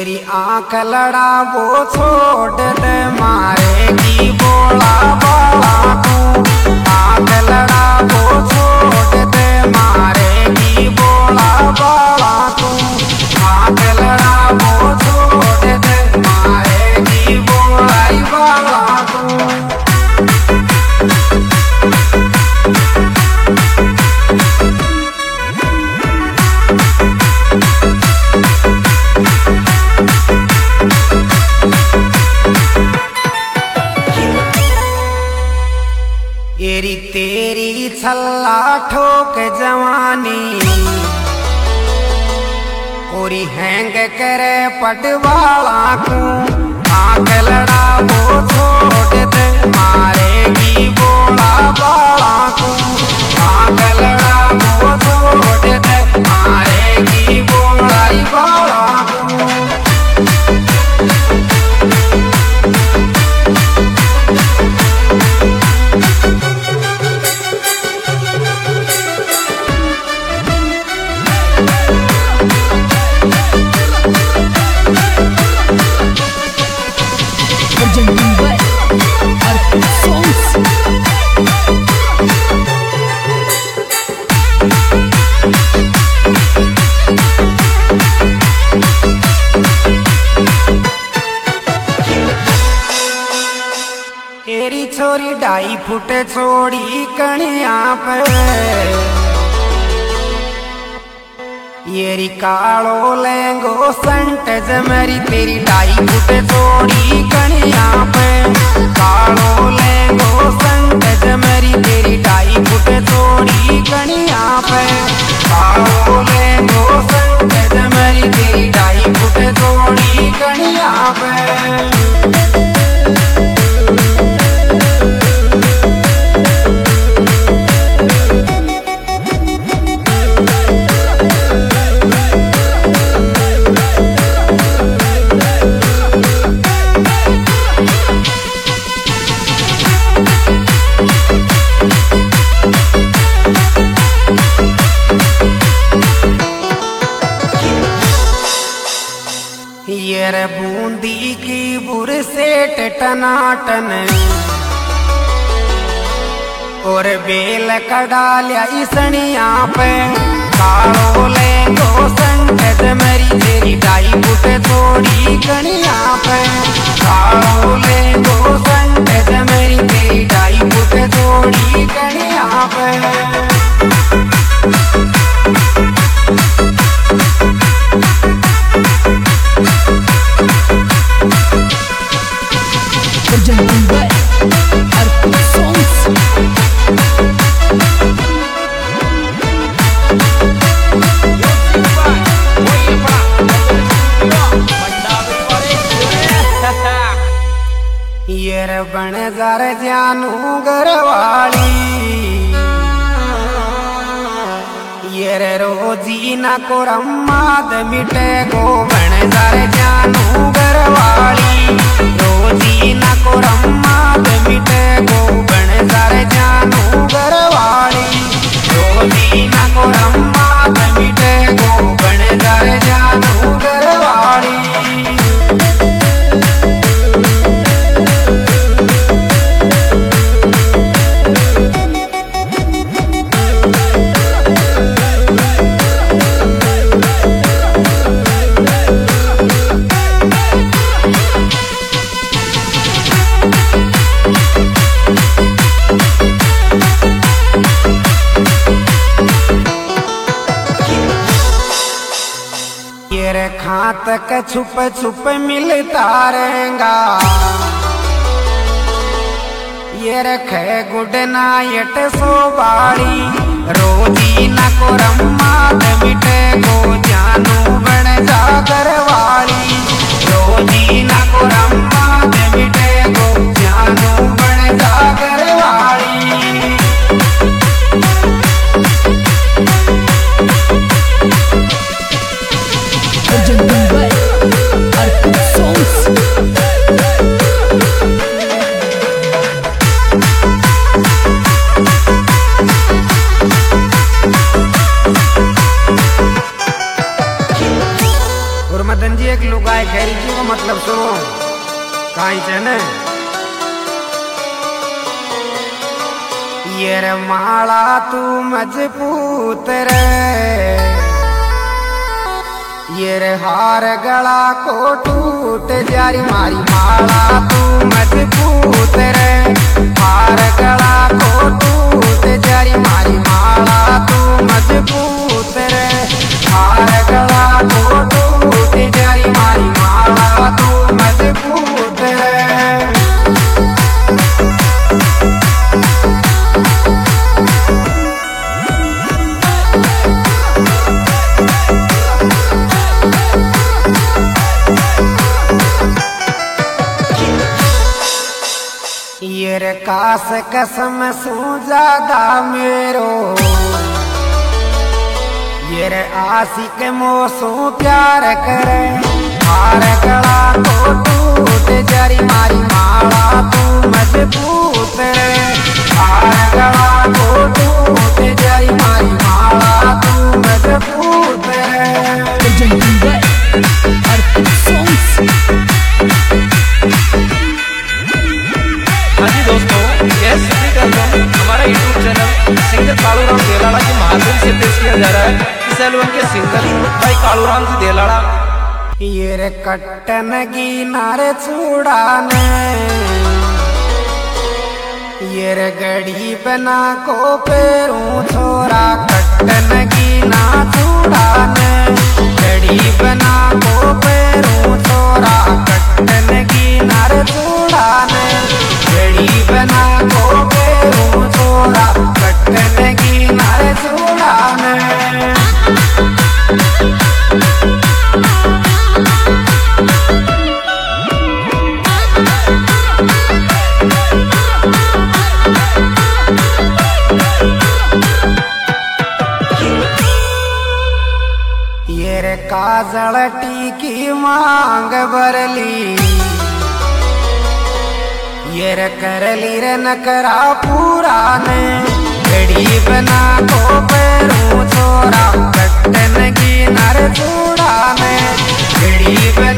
येरी आंख लड़ा वो छोड़ दे मारेगी बोला बाला तू। आंख लड़ा वो छोड़ दे मारेगी बोला बाला तू। आंख लड़ा वो छोड़ दे मारेगी बोला बाला तू। येरी तेरी छल्ला ठोक जवानी ओरी हैंग करे पटवाला को। आंख लड़ा वो छोड़ दे मारेगी बोला बाला को। आंख लड़ा वो छोड़ दे मारेगी बोला बाला को। तेरी छोरी 2.5 फुट छोड़ी कणिया पे। येरी कालो लेंगो संट जमरी तेरी 2.5 फुट छोड़ी कणिया पे। कालो लेंगो संट जमरी तेरी 2.5 फुट छोड़ी कणिया पे। कालो लेंगो संट जमरी तेरी 2.5 फुट छोड़ी कणिया पे। येर बूंदी की बुर सेट टनाटन और बेल का डालिया इसनिया पे। कालो लेंगो संकट मरी तेरी 2.5 फुट छोड़ी कणिया पे। कालो लेंगो संकट मरी तेरी 2.5 फुट छोड़ी कणिया पे। येर बन जार जानू घरवाली येर रोजी ना को रम्माद मिटे गो। बन जार जानू घरवाली रोजी ना को रम्माद मिटे गो। बन जार जानू घरवाली रोजी ना को रम्माद मिटे गो। बन जार जानू घरवाली। येरे खात का छुप छुप मिलता रहेगा। येरे खे गुड नाइट सो बाड़ी रोजी ना को रम्माद मिटे गो। जानू बन जा घरवाली रोजी ना को रम्माद मिटे गो। जानू बन जा घरवाली। मदन जी एक लुगाई खैरी जी को मतलब सुनो कहीं चने ये रे माला तू मजबूत रे ये रे हार गला को टूट जारी मारी माला तू मजबूत रे हार गला को टूट जारी मारी माला तू मजबूत रे हार गला को टूट जारी मारी माला तू मजबूत रे। ये रे कास कसम सू ज्यादा मेरो ये रे आशिक मोसू प्यार करे हार गला को टूट जारी मारी माला तू मजबूत रे हार गला को टूट जारी मारी माला तू मजबूत रे। दोस्तों यह सभी एल्बम हमारा YouTube channel singer Kaluram Delada के माध्यम से पेश किया जा रहा है। इस एल्बम के सिंगर भाई कालूराम जी देलाड़ा। ये रे कट्टन की नारे छुड़ाने ये रे गड़ी बना को पेरूं छोरा कट्टन की ना छुड़ाने गड़ी बना को पेरूं छोरा कट्टन की नारे छुड़ाने गड़ी बना को पेरूं छोरा कट्टन की नारे छुड़ाने। ये रे काजल टीकी मांग भरली ये रे करली रे नकरा पुराने गड़ी बना को पेरूं छोरा कट्टन की नर छुड़ाने गड़ी